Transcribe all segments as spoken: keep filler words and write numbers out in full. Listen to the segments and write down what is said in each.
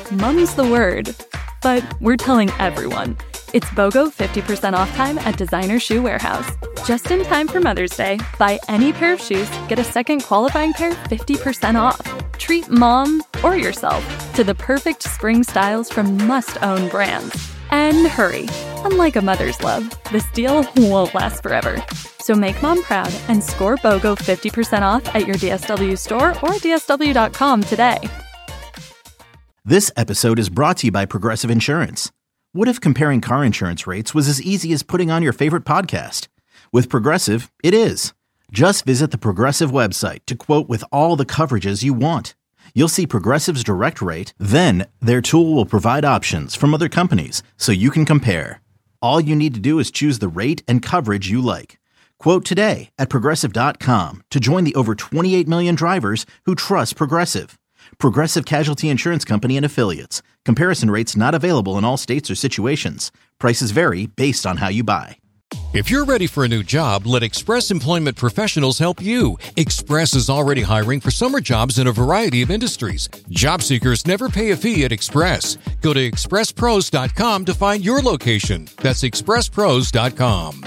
mum's the word. But we're telling everyone. It's BOGO fifty percent off time at Designer Shoe Warehouse. Just in time for Mother's Day, buy any pair of shoes, get a second qualifying pair fifty percent off. Treat mom or yourself to the perfect spring styles from must-own brands. And hurry, unlike a mother's love, this deal won't last forever. So make mom proud and score BOGO fifty percent off at your D S W store or D S W dot com today. This episode is brought to you by Progressive Insurance. What if comparing car insurance rates was as easy as putting on your favorite podcast? With Progressive, it is. Just visit the Progressive website to quote with all the coverages you want. You'll see Progressive's direct rate, then their tool will provide options from other companies so you can compare. All you need to do is choose the rate and coverage you like. Quote today at Progressive dot com to join the over twenty-eight million drivers who trust Progressive. Progressive Casualty Insurance Company and Affiliates. Comparison rates not available in all states or situations. Prices vary based on how you buy. If you're ready for a new job, let Express Employment Professionals help you. Express is already hiring for summer jobs in a variety of industries. Job seekers never pay a fee at Express. Go to express pros dot com to find your location. That's express pros dot com.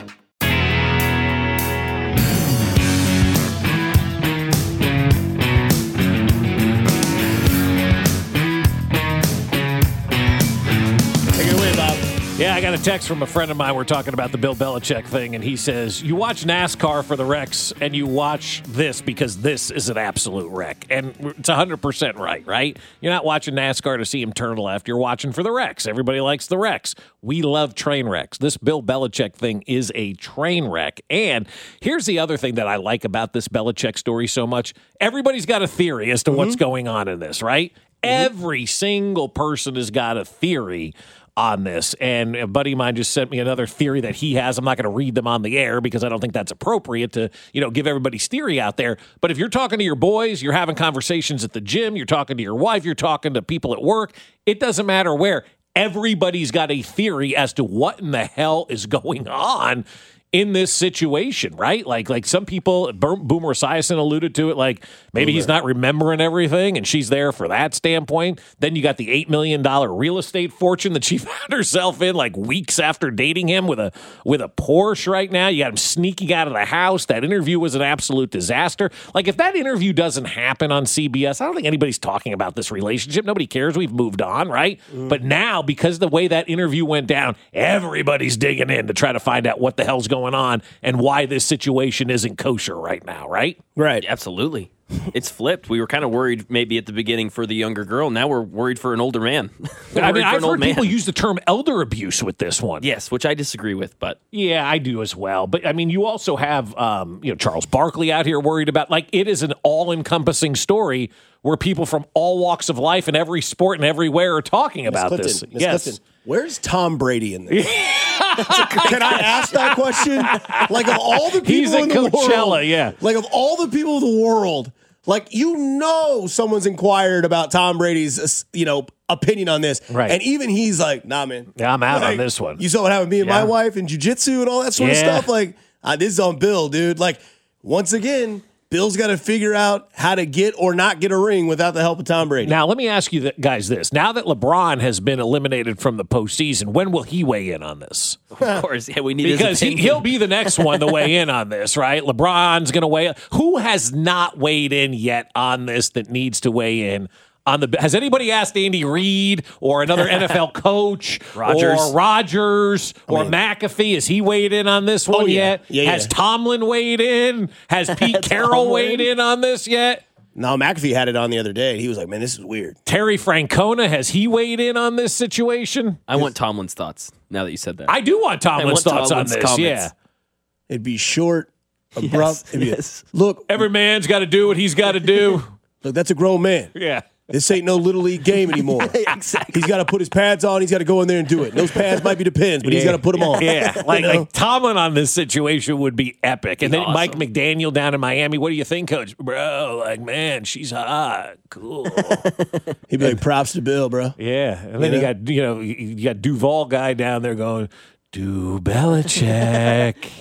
Yeah, I got a text from a friend of mine. We're talking about the Bill Belichick thing, and he says, you watch NASCAR for the wrecks, and you watch this because this is an absolute wreck. And it's one hundred percent right, right? You're not watching NASCAR to see him turn left. You're watching for the wrecks. Everybody likes the wrecks. We love train wrecks. This Bill Belichick thing is a train wreck. And here's the other thing that I like about this Belichick story so much. Everybody's got a theory as to mm-hmm. what's going on in this, right? Mm-hmm. Every single person has got a theory on this, and a buddy of mine just sent me another theory that he has. I'm not going to read them on the air because I don't think that's appropriate to, you know, give everybody's theory out there. But if you're talking to your boys, you're having conversations at the gym, you're talking to your wife, you're talking to people at work, it doesn't matter where. Everybody's got a theory as to what in the hell is going on in this situation, right? Like, like some people, Boomer Esiason alluded to it, like maybe he's not remembering everything, and she's there for that standpoint. Then you got the eight million dollars real estate fortune that she found herself in like weeks after dating him with a with a Porsche right now. You got him sneaking out of the house. That interview was an absolute disaster. Like, if that interview doesn't happen on C B S, I don't think anybody's talking about this relationship. Nobody cares. We've moved on, right? Mm. But now, because of the way that interview went down, everybody's digging in to try to find out what the hell's going on and why this situation isn't kosher right now, right? Right, absolutely. It's flipped. We were kind of worried maybe at the beginning for the younger girl. Now we're worried for an older man. I mean, I've heard people use the term elder abuse with this one. Yes, which I disagree with, but yeah, I do as well. But I mean, you also have um, you know, Charles Barkley out here worried about, like, it is an all-encompassing story where people from all walks of life and every sport and everywhere are talking Miz about Clifton, this. Miz Yes. Clifton, where's Tom Brady in this? Can I ask that question? Like, of all the people He's at in the Coachella, world, yeah. Like, of all the people of the world, like, you know, someone's inquired about Tom Brady's, you know, opinion on this, right? And even he's like, "Nah, man, yeah, I'm out like, on this one." You saw what happened with me and yeah. my wife in jiu-jitsu and all that sort yeah. of stuff. Like, uh, this is on Bill, dude. Like, once again, Bill's got to figure out how to get or not get a ring without the help of Tom Brady. Now, let me ask you th- guys this. Now that LeBron has been eliminated from the postseason, when will he weigh in on this? Of course, yeah, we need because his he, he'll be the next one to weigh in on this, right? LeBron's going to weigh in. Who has not weighed in yet on this that needs to weigh in? On the, has anybody asked Andy Reid or another N F L coach Rodgers. or Rodgers or I mean, McAfee? Has he weighed in on this one oh, yeah. yet? Yeah, has yeah. Tomlin weighed in? Has Pete Carroll weighed in on this yet? No, McAfee had it on the other day. He was like, man, this is weird. Terry Francona, has he weighed in on this situation? I want Tomlin's thoughts now that you said that. I do want Tomlin's want thoughts Tomlin's on this, comments. yeah. It'd be short, abrupt. Yes, It'd be, yes. Look, every man's got to do what he's got to do. Look, that's a grown man. Yeah. This ain't no little league game anymore. Exactly. He's got to put his pads on. He's got to go in there and do it. Those pads might be the pins, but yeah. he's got to put them on. Yeah, like, you know? like Tomlin on this situation would be epic. And then awesome. Mike McDaniel down in Miami. What do you think, Coach? Bro, like, man, she's hot. Cool. He'd be like, props to Bill, bro. Yeah. And then you, You know? got, you know, you got Duval guy down there going, do Belichick.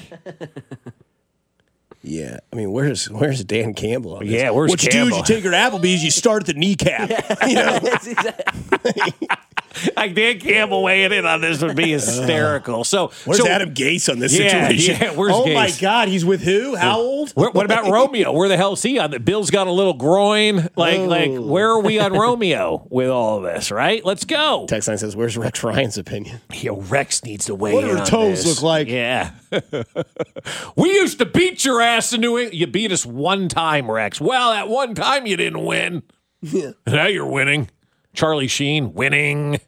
Yeah, I mean, where's where's Dan Campbell on this? Yeah, where's what Campbell? you do is you take her to Applebee's, you start at the kneecap. You know? Like Dan Campbell weighing in on this would be hysterical. So Where's so, Adam Gase on this yeah, situation? Yeah, where's oh Gase? my God, he's with who? How old? Where, what about Romeo? Where the hell is he on? The Bill's got a little groin. Like, Oh. like, where are we on Romeo with all of this? Right? Let's go. Text line says, "Where's Rex Ryan's opinion?" Yo, Rex needs to weigh What do in her on toes this. look like? Yeah. We used to beat your ass in New England. You beat us one time, Rex. Well, at one time you didn't win. Yeah. Now you're winning. Charlie Sheen winning.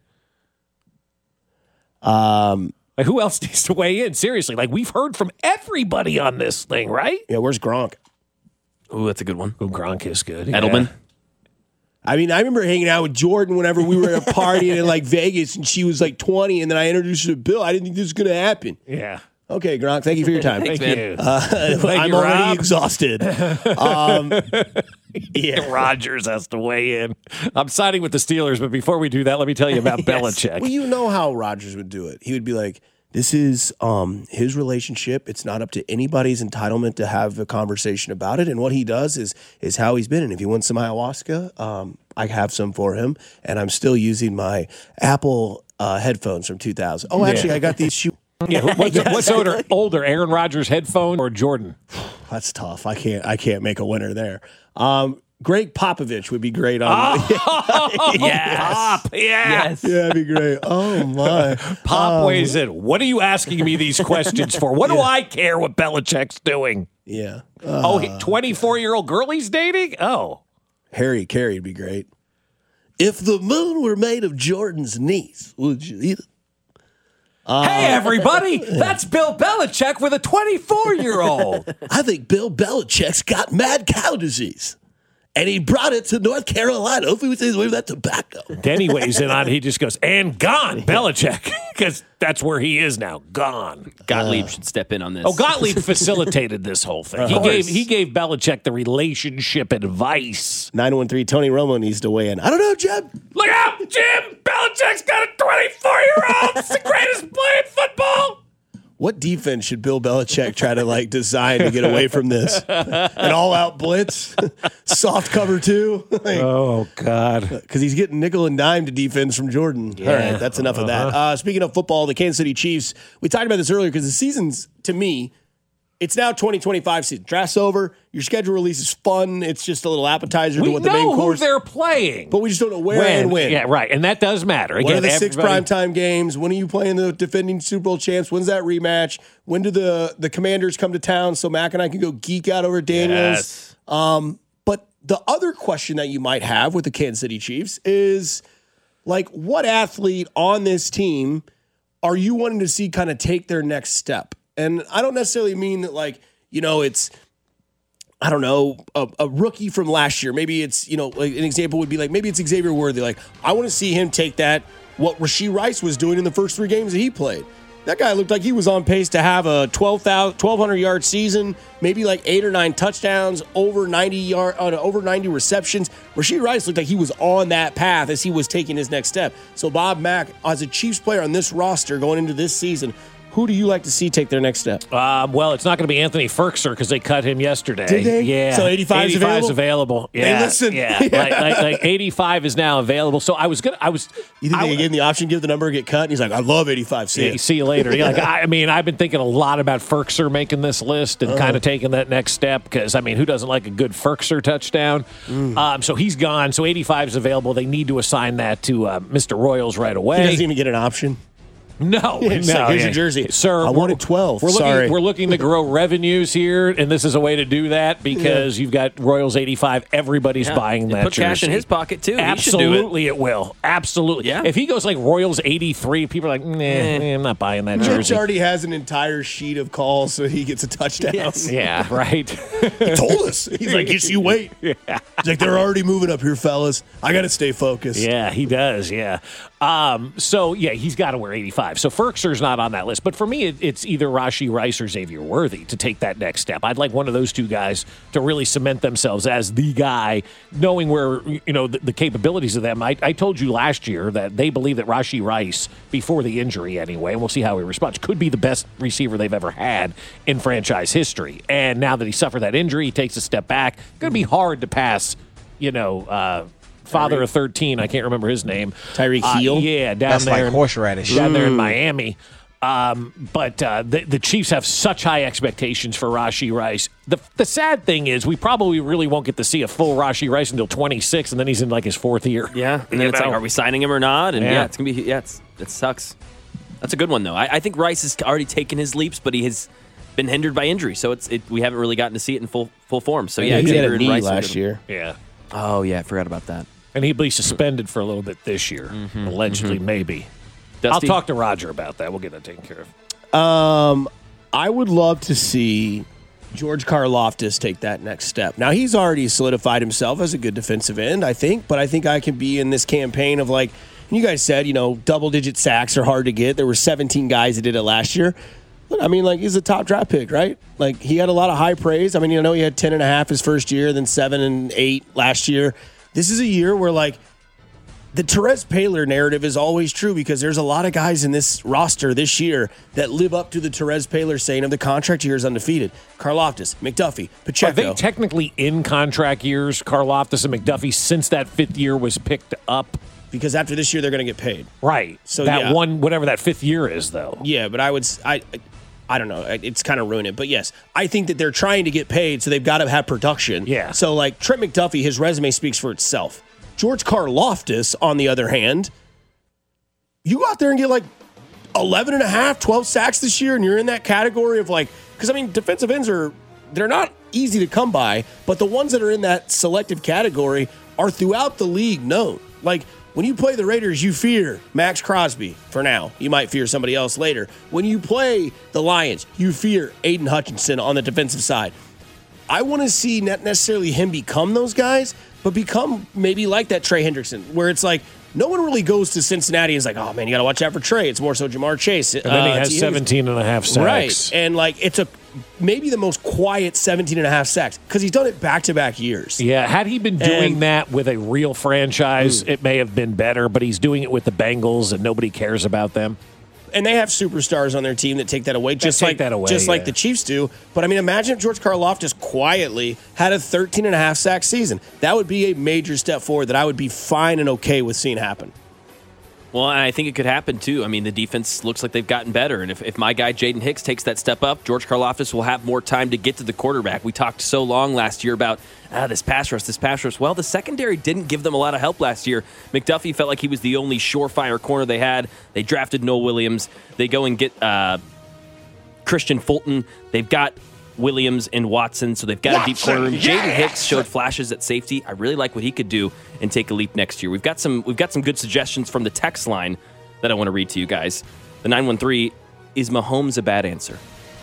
Um. Like, who else needs to weigh in? Seriously, like we've heard from everybody on this thing, right? Yeah. Where's Gronk? Ooh, that's a good one. Ooh, Gronk is good. Edelman. Yeah. I mean, I remember hanging out with Jordan whenever we were at a party in like Vegas, and she was like twenty, and then I introduced her to Bill. I didn't think this was going to happen. Yeah. Okay, Gronk, thank you for your time. Thank man. you. Uh, Thank I'm you, already Rob. exhausted. Um, yeah. Rogers has to weigh in. I'm siding with the Steelers, but before we do that, let me tell you about Belichick. Well, you know how Rodgers would do it. He would be like, this is um, his relationship. It's not up to anybody's entitlement to have a conversation about it. And what he does is is how he's been. And if he wants some ayahuasca, um, I have some for him. And I'm still using my Apple uh, headphones from two thousand. Oh, actually, Yeah. I got these shoes. Yeah, what's, what's older, older, Aaron Rodgers' headphone or Jordan? That's tough. I can't. I can't make a winner there. Um, Greg Popovich would be great on. Oh, Yes. Pop, yeah. Yes. Yeah, that'd be great. Oh my. Pop Um, weighs in. What are you asking me these questions for? What do I care what Belichick's doing? Yeah. Oh, twenty-four-year-old girl he's dating? Oh. Harry Carey would be great. If the moon were made of Jordan's knees, would you eat it? Hey, everybody. That's Bill Belichick with a twenty-four-year-old. I think Bill Belichick's got mad cow disease. And he brought it to North Carolina. Hopefully we stays away from that tobacco. Then he weighs in on it. He just goes, and gone, Belichick. Because that's where he is now. Gone. Gottlieb should step in on this. Oh, Gottlieb facilitated this whole thing. He course. gave he gave Belichick the relationship advice. nine one three, Tony Romo needs to weigh in. I don't know, Jeb. Look out, Jim! Belichick's got a twenty-four-year-old. It's the greatest play in football. What defense should Bill Belichick try to like design to get away from this? An all-out blitz, soft cover two, Oh God! because he's getting nickel and dime to defense from Jordan. All right, that's enough of that. Uh, speaking of football, the Kansas City Chiefs. We talked about this earlier because the season's to me. It's now twenty twenty-five season. Draft's over. Your schedule release is fun. It's just a little appetizer We to what the know main who course. they're playing, But we just don't know where and when. Yeah, right, and that does matter. Again, When are the six everybody- primetime games? When are you playing the defending Super Bowl champs? When's that rematch? When do the, the Commanders come to town so Mac and I can go geek out over Daniels? Yes. But the other question that you might have with the Kansas City Chiefs is, like, what athlete on this team are you wanting to see kind of take their next step? And I don't necessarily mean that, like, you know, it's, I don't know, a, a rookie from last year. Maybe it's, you know, like an example would be like, maybe it's Xavier Worthy. Like, I want to see him take that, what Rashee Rice was doing in the first three games that he played. That guy looked like he was on pace to have a twelve hundred yard season, maybe like eight or nine touchdowns, over ninety yard, uh, over ninety receptions. Rashee Rice looked like he was on that path as he was taking his next step. So Bob Mack, as a Chiefs player on this roster going into this season, who do you like to see take their next step? Um, well, it's not going to be Anthony Firkser because they cut him yesterday. Did they? Yeah. So eighty-five is available? available. Yeah. listen. Yeah. Like, like, like eighty-five is now available. So I was gonna. I was. You think I, they gave him the option, give the number, get cut? And he's like, I love eighty-five. See Yeah, ya. see you later. Yeah, like, I, I mean, I've been thinking a lot about Firkser making this list and kind of taking that next step because, I mean, who doesn't like a good Firkser touchdown? Um, so he's gone. So eighty-five is available. They need to assign that to uh, Mister Royals right away. He doesn't even get an option. No, It's no. like, here's yeah. your jersey. Sir. I we're- wanted twelve. We're looking, Sorry. we're looking to grow revenues here, and this is a way to do that because you've got Royals eighty-five. Everybody's Yeah. buying And that put cash in jersey. his pocket, too. He should do it. Absolutely, it. will. Absolutely. Yeah. If he goes like Royals eighty-three, people are like, nah, eh, I'm not buying that Mitch jersey. already has an entire sheet of calls so he gets a touchdown. Yes. Yeah, right. He told us. He's like, yes, you wait. He's like, they're already moving up here, fellas. I got to stay focused. Yeah, he does. Yeah. Um, so, yeah, he's got to wear eighty-five. So Firkser's not on that list. But for me, it, it's either Rashee Rice or Xavier Worthy to take that next step. I'd like one of those two guys to really cement themselves as the guy, knowing where, you know, the, the capabilities of them. I, I told you last year that they believe that Rashee Rice, before the injury anyway, and we'll see how he responds, could be the best receiver they've ever had in franchise history. And now that he suffered that injury, he takes a step back. Going to be hard to pass, you know, uh, father Tyreek. of thirteen. I can't remember his name. Tyreek Uh, Hill? yeah, down That's there. like in- horseradish. Down there in Miami. Um, but uh, the, the Chiefs have such high expectations for Rashee Rice. The the sad thing is we probably really won't get to see a full Rashee Rice until twenty-six, and then he's in like his fourth year. Yeah, and then You it's like, know? are we signing him or not? And yeah, Yeah. it's gonna be yeah, it's, it sucks. That's a good one though. I, I think Rice has already taken his leaps, but he has been hindered by injury, so it's it, we haven't really gotten to see it in full full form. So yeah, he Xavier had a and knee Rice are last good. year. Yeah. Oh yeah, I forgot about that. And he'll be suspended for a little bit this year, allegedly, maybe. Dusty? I'll talk to Roger about that. We'll get that taken care of. Um, I would love to see George Karlaftis take that next step. Now, he's already solidified himself as a good defensive end, I think, but I think I can be in this campaign of like, you guys said, you know, double-digit sacks are hard to get. There were seventeen guys that did it last year. Look, I mean, like, he's a top draft pick, right? Like, he had a lot of high praise. I mean, you know, he had ten and a half his first year, then seven and eight last year. This is a year where, like, the Terez Paylor narrative is always true because there's a lot of guys in this roster this year that live up to the Terez Paylor saying of the contract year is undefeated. Karlaftis, McDuffie, Pacheco. Are they technically in contract years, Karlaftis and McDuffie, since that fifth year was picked up? Because after this year, they're going to get paid. Right. So, that yeah. one, whatever that fifth year is, though. Yeah, but I would, I, I don't know. It's kind of ruined it. But yes, I think that they're trying to get paid, so they've got to have production. Yeah. So, like, Trent McDuffie, his resume speaks for itself. George Karlaftis, on the other hand, you go out there and get like eleven and a half, twelve sacks this year, and you're in that category of like, because I mean, defensive ends are, they're not easy to come by, but the ones that are in that selective category are throughout the league known. Like, when you play the Raiders, you fear Max Crosby for now. You might fear somebody else later. When you play the Lions, you fear Aiden Hutchinson on the defensive side. I want to see not necessarily him become those guys, but become maybe like that Trey Hendrickson, where it's like no one really goes to Cincinnati and is like, oh man, you got to watch out for Trey. It's more so Jamar Chase. And then he uh, has T. Higgins. seventeen and a half sacks. Right. And like it's a maybe the most quiet seventeen and a half sacks because he's done it back to back years. Yeah, had he been doing And- that with a real franchise, it may have been better, but he's doing it with the Bengals and nobody cares about them. And they have superstars on their team that take that away, just take like that away, just yeah. like the Chiefs do. But I mean, imagine if George Karlaftis quietly had a thirteen and a half sack season. That would be a major step forward that I would be fine and okay with seeing happen. Well, and I think it could happen, too. I mean, the defense looks like they've gotten better. And if, if my guy, Jaden Hicks, takes that step up, George Karlaftis will have more time to get to the quarterback. We talked so long last year about ah, this pass rush, this pass rush. Well, the secondary didn't give them a lot of help last year. McDuffie felt like he was the only surefire corner they had. They drafted Noah Williams. They go and get uh, Christian Fulton. They've got Williams and Watson, so they've got Watson, a deep corner room. Jaden yes! Hicks showed flashes at safety. I really like what he could do and take a leap next year. We've got some we've got some good suggestions from the text line that I want to read to you guys. The nine one three, is Mahomes a bad answer?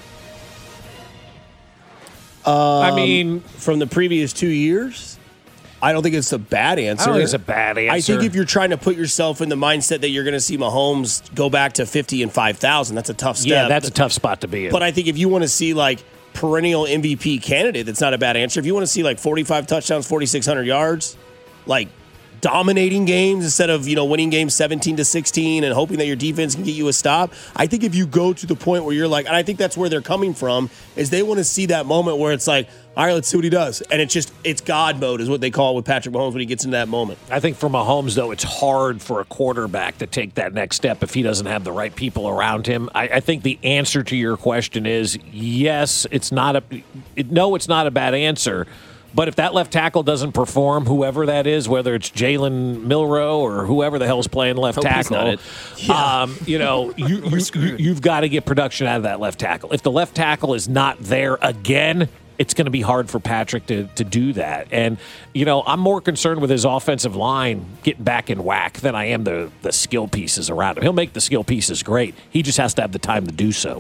I mean, From the previous two years, I don't think it's a bad answer. I don't think it's a bad answer. I think if you're trying to put yourself in the mindset that you're going to see Mahomes go back to fifty and five thousand, that's a tough step. yeah, that's a tough spot to be in. But I think if you want to see like perennial M V P candidate, that's not a bad answer. If you want to see like forty-five touchdowns, forty-six hundred yards, like dominating games instead of, you know, winning games seventeen to sixteen and hoping that your defense can get you a stop. I think if you go to the point where you're like, and I think that's where they're coming from, is they want to see that moment where it's like, all right, let's see what he does. And it's just, it's God mode is what they call it with Patrick Mahomes when he gets into that moment. I think for Mahomes, though, it's hard for a quarterback to take that next step if he doesn't have the right people around him. I, I think the answer to your question is yes, it's not a it, no, it's not a bad answer. But if that left tackle doesn't perform, whoever that is, whether it's Jalen Milroe or whoever the hell's playing left Hope he's tackle, not it. um, you know, you, you, you, you've got to get production out of that left tackle. If the left tackle is not there again, it's going to be hard for Patrick to, to do that. And, you know, I'm more concerned with his offensive line getting back in whack than I am the, the skill pieces around him. He'll make the skill pieces great. He just has to have the time to do so.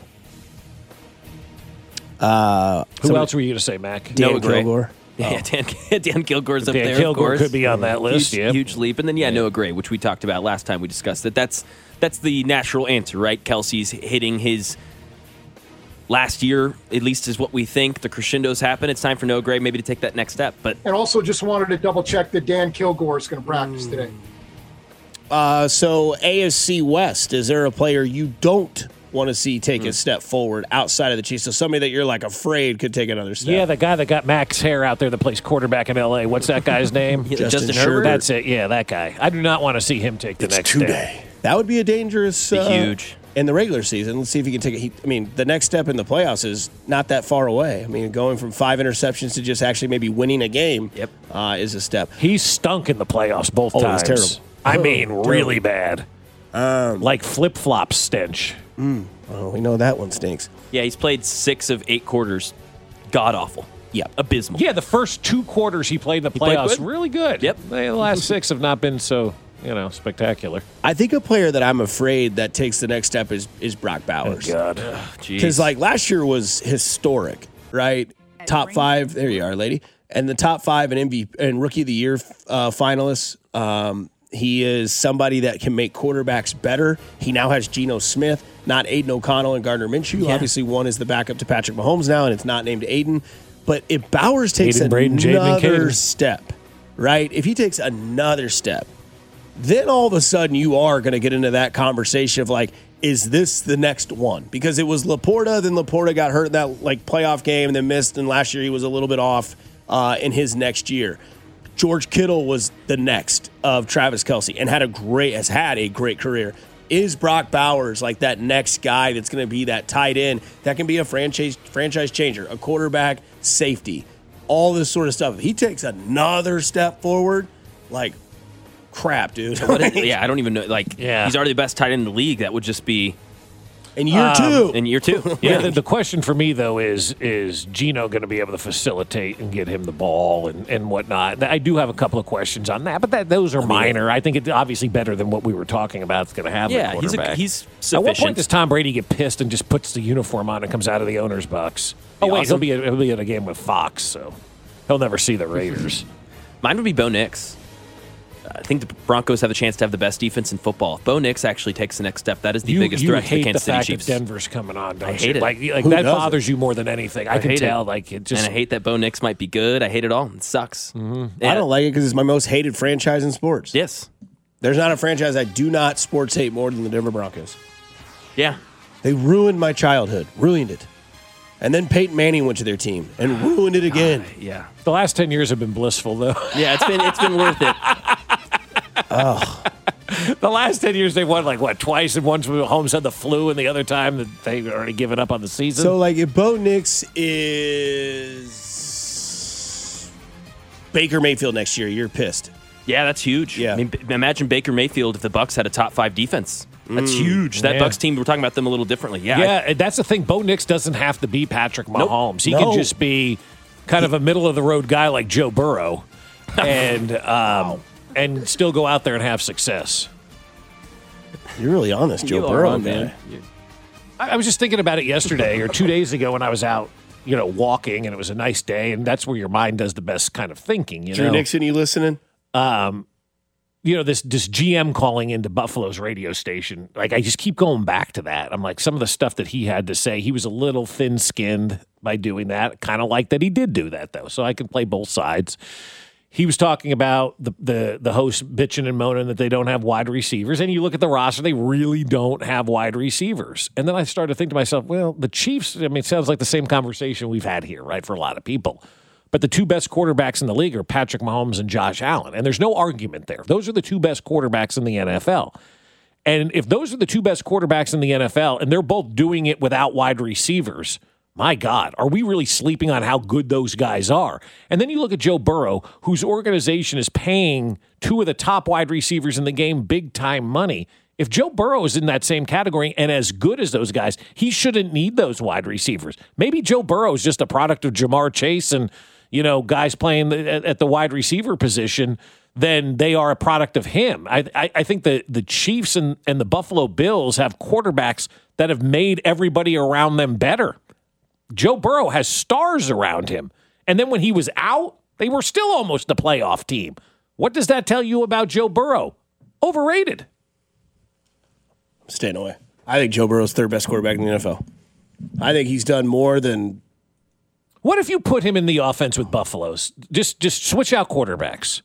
Uh, Who else were you going to say, Mac? Dan Noah Gray. Kilgore. Yeah, Dan, Dan Kilgore's up Dan there, Kilgore of course. could be on that list, Huge, yeah. huge leap. And then, yeah, Noah Gray, which we talked about last time we discussed it. That's, that's the natural answer, right? Kelsey's hitting his last year, at least is what we think. The crescendos happen. It's time for Noah Gray maybe to take that next step. But And also just wanted to double check that Dan Kilgore is going to practice today. Uh, so A F C West, is there a player you don't want to see take mm. a step forward outside of the Chiefs? So somebody that you're like afraid could take another step. Yeah, the guy that got Max Hair out there that plays quarterback in L A. What's that guy's name? Justin, Justin Herbert. Herbert. That's it. Yeah, that guy. I do not want to see him take the It's next today. step. That would be a dangerous. Be uh, huge. In the regular season, let's see if he can take it. He, I mean, the next step in the playoffs is not that far away. I mean, going from five interceptions to just actually maybe winning a game Yep. uh, is a step. He stunk in the playoffs both Oh, it times. was terrible. I Oh, mean, terrible. really bad. Um, Like flip-flop stench. oh, we know that one stinks. Yeah, he's played six of eight quarters. God awful. Yeah. Abysmal. Yeah, the first two quarters he played in the played playoffs, good? really good. Yep. The last six have not been so, you know, spectacular. I think a player that I'm afraid that takes the next step is is Brock Bowers. God. Jeez. Because like last year was historic, right? Top five. There you are, lady. And the top five and M V P and Rookie of the Year uh, finalists. Um, he is somebody that can make quarterbacks better. He now has Geno Smith, not Aiden O'Connell and Gardner Minshew. Yeah. Obviously, one is the backup to Patrick Mahomes now, and it's not named Aiden. But if Bowers takes Aiden, Braden, Jaden, and another Caden. step, right? If he takes another step, then all of a sudden you are going to get into that conversation of like, is this the next one? Because it was Laporta, then Laporta got hurt in that like playoff game and then missed, and last year he was a little bit off uh, in his next year. George Kittle was the next of Travis Kelce and had a great has had a great career. Is Brock Bowers like that next guy that's going to be that tight end that can be a franchise franchise changer, a quarterback, safety, all this sort of stuff? If he takes another step forward, like crap, dude. What is- yeah, I don't even know. Like, Yeah. he's already the best tight end in the league. That would just be In year two. in year two. Yeah, Yeah. the, the question for me, though, is is Geno going to be able to facilitate and get him the ball and, and whatnot? I do have a couple of questions on that, but that those are minor. I think it's obviously better than what we were talking about. It's going to have Yeah, a he's a- quarterback. he's At what point sufficient. does Tom Brady get pissed and just puts the uniform on and comes out of the owner's box? Oh, Be wait, he'll awesome. be, at, he'll be at a game with Fox, so he'll never see the Raiders. Mine would be Bo Nix. I think the Broncos have a chance to have the best defense in football. If Bo Nix actually takes the next step, that is the you biggest you threat to hate the Kansas the City fact Chiefs. that Denver's coming on, don't I you? hate it. Like, like Who that doesn't? bothers you more than anything. I, I can hate tell. it. Like it just. and I hate that Bo Nix might be good. I hate it all. It sucks. Mm-hmm. I don't like it because it's my most hated franchise in sports. Yes. There's not a franchise I do not sports hate more than the Denver Broncos. Yeah. They ruined my childhood, ruined it. And then Peyton Manning went to their team and ruined it again. Yeah. The last ten years have been blissful, though. Yeah. It's been it's been worth it. The last ten years, they've won like what twice, and once Holmes had the flu, and the other time that they've already given up on the season. So, like, if Bo Nix is Baker Mayfield next year, you're pissed. Yeah, that's huge. Yeah. I mean, b- imagine Baker Mayfield if the Bucks had a top five defense. That's huge. That yeah. Bucks team, we're talking about them a little differently. Yeah. yeah, and that's the thing. Bo Nix doesn't have to be Patrick Mahomes. He No. can just be kind of a middle of the road guy like Joe Burrow, and um, and still go out there and have success. You're really on this, Joe You are Burrow, on, man. I, I was just thinking about it yesterday or two days ago when I was out, you know, walking, and it was a nice day, and that's where your mind does the best kind of thinking. You Drew know, Nixon, you listening? um, you know, this this G M calling into Buffalo's radio station. Like, I just keep going back to that. I'm like, some of the stuff that he had to say, he was a little thin-skinned by doing that. Kind of like that he did do that, though. So I can play both sides. He was talking about the, the the host bitching and moaning that they don't have wide receivers. And you look at the roster, they really don't have wide receivers. And then I started to think to myself, well, the Chiefs, I mean, it sounds like the same conversation we've had here, right, for a lot of people. But the two best quarterbacks in the league are Patrick Mahomes and Josh Allen. And there's no argument there. Those are the two best quarterbacks in the N F L. And if those are the two best quarterbacks in the N F L and they're both doing it without wide receivers, my God, are we really sleeping on how good those guys are? And then you look at Joe Burrow, whose organization is paying two of the top wide receivers in the game big-time money. If Joe Burrow is in that same category and as good as those guys, he shouldn't need those wide receivers. Maybe Joe Burrow is just a product of Jamar Chase and, you know, guys playing at, at the wide receiver position. Then they are a product of him. I, I, I think the, the Chiefs and, and the Buffalo Bills have quarterbacks that have made everybody around them better. Joe Burrow has stars around him. And then when he was out, they were still almost a playoff team. What does that tell you about Joe Burrow? Overrated. I'm staying away. I think Joe Burrow's third best quarterback in the N F L. I think he's done more than. What if you put him in the offense with Buffalo's? Just just switch out quarterbacks.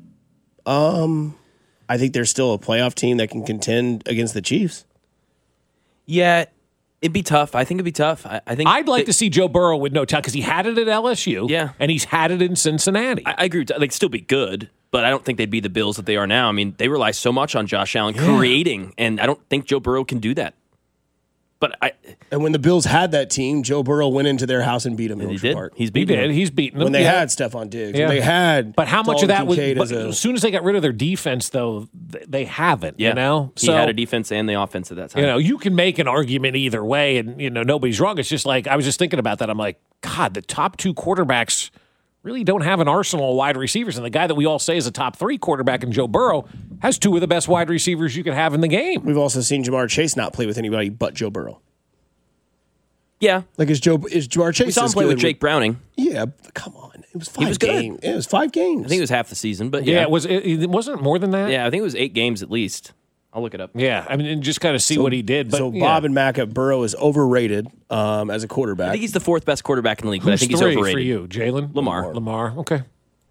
Um, I think there's still a playoff team that can contend against the Chiefs. Yeah. It'd be tough. I think it'd be tough. I, I think I'd like they, to see Joe Burrow with no talent because he had it at L S U, yeah, and he's had it in Cincinnati. I, I agree. With, they'd still be good, but I don't think they'd be the Bills that they are now. I mean, they rely so much on Josh Allen yeah. creating, and I don't think Joe Burrow can do that. But I and when the Bills had that team, Joe Burrow went into their house and beat them. In he Ocean did. Park. He's he beaten did. them. He's beaten them When they yeah. had Stephon Diggs, Yeah. when they had. But how much Dalton of that was? Kincaid But as a- as soon as they got rid of their defense, though, th- they haven't. Yeah. You know, he had a defense and the offense at that time. You know, you can make an argument either way, and you know nobody's wrong. It's just like I was just thinking about that. I'm like, God, the top two quarterbacks really don't have an arsenal of wide receivers, and the guy that we all say is a top three quarterback in Joe Burrow has two of the best wide receivers you can have in the game. We've also seen Jamar Chase not play with anybody but Joe Burrow. Yeah, like is Joe is Jamar Chase? We saw him play with Jake Browning. Yeah, come on, it was five was games. It was five games. I think it was half the season, but Yeah, yeah, it was it, it wasn't more than that. yeah, I think it was eight games at least. I'll look it up. Yeah, I mean, and just kind of see So- what he did. But so yeah. Bob and Mac at Burrow is overrated um, as a quarterback. I think he's the fourth best quarterback in the league, but I Who's think he's three overrated. for you, Jalen? Lamar. Lamar. Okay.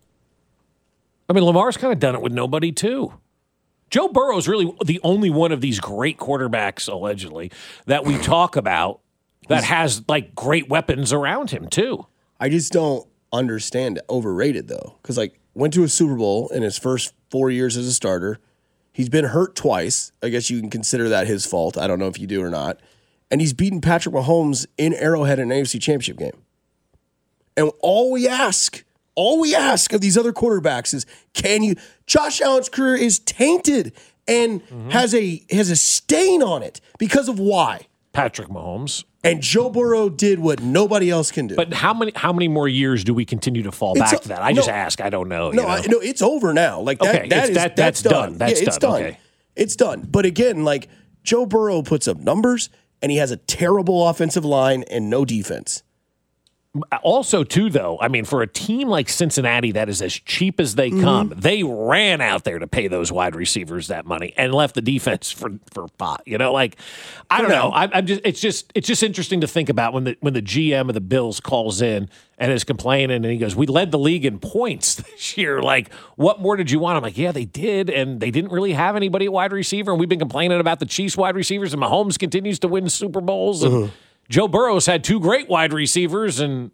I mean, Lamar's kind of done it with nobody too. Joe Burrow's really the only one of these great quarterbacks, allegedly, that we talk about that has like great weapons around him too. I just don't understand it. Overrated though, because like went to a Super Bowl in his first four years as a starter. He's been hurt twice. I guess you can consider that his fault. I don't know if you do or not. And he's beaten Patrick Mahomes in Arrowhead in an A F C Championship game. And all we ask, all we ask of these other quarterbacks is, can you? Josh Allen's career is tainted and mm-hmm. has a has a stain on it because of why? Patrick Mahomes. And Joe Burrow did what nobody else can do. But how many how many more years do we continue to fall It's back a- to that? I no, just ask. I don't know. No, you know? I, no, it's over now. Like that, Okay, that it's- is that- that's, that's done. done. That's yeah, it's done. done. Okay. It's done. But again, like Joe Burrow puts up numbers, and he has a terrible offensive line and no defense. Also, too, though, I mean, for a team like Cincinnati that is as cheap as they come, Mm-hmm. they ran out there to pay those wide receivers that money and left the defense for for pot. You know, like I don't know. I, I'm just it's just it's just interesting to think about when the when the G M of the Bills calls in and is complaining and he goes, "We led the league in points this year. Like, what more did you want?" I'm like, "Yeah, they did, and they didn't really have anybody at wide receiver, and we've been complaining about the Chiefs wide receivers, and Mahomes continues to win Super Bowls and." Mm-hmm. Joe Burrow's had two great wide receivers, and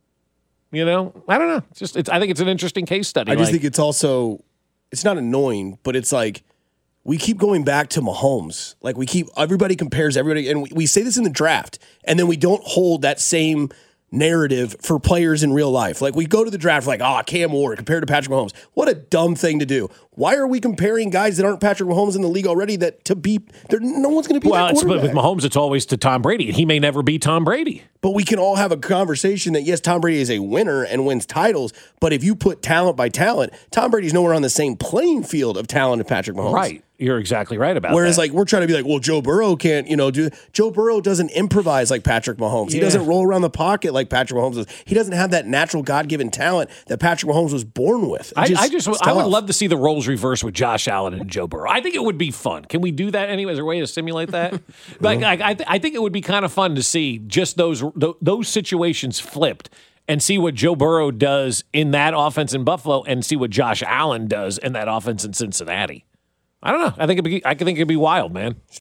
you know, I don't know. It's just, it's, I think it's an interesting case study. I just like, think it's also, it's not annoying, but it's like we keep going back to Mahomes. Like we keep, everybody compares everybody, and we, we say this in the draft, and then we don't hold that same narrative for players in real life. Like we go to the draft like, oh, Cam Ward compared to Patrick Mahomes. What a dumb thing to do. Why are we comparing guys that aren't Patrick Mahomes in the league already that to be, there, no one's going to be well, that it's, but quarterback. with Mahomes, it's always to Tom Brady, and he may never be Tom Brady. But we can all have a conversation that, yes, Tom Brady is a winner and wins titles, but if you put talent by talent, Tom Brady's nowhere on the same playing field of talent as Patrick Mahomes. Right. You're exactly right about Whereas, that. like, we're trying to be like, well, Joe Burrow can't, you know, do. Joe Burrow doesn't improvise like Patrick Mahomes. He Yeah. doesn't roll around the pocket like Patrick Mahomes does. He doesn't have that natural God-given talent that Patrick Mahomes was born with. I It just, I just, it's I would tough. love to see the roles reversed with Josh Allen and Joe Burrow. I think it would be fun. Can we do that anyway? Is there a way to simulate that? Like, like, I, th- I think it would be kind of fun to see just those th- those situations flipped and see what Joe Burrow does in that offense in Buffalo and see what Josh Allen does in that offense in Cincinnati. I don't know. I think it'd be, I think it'd be wild, man.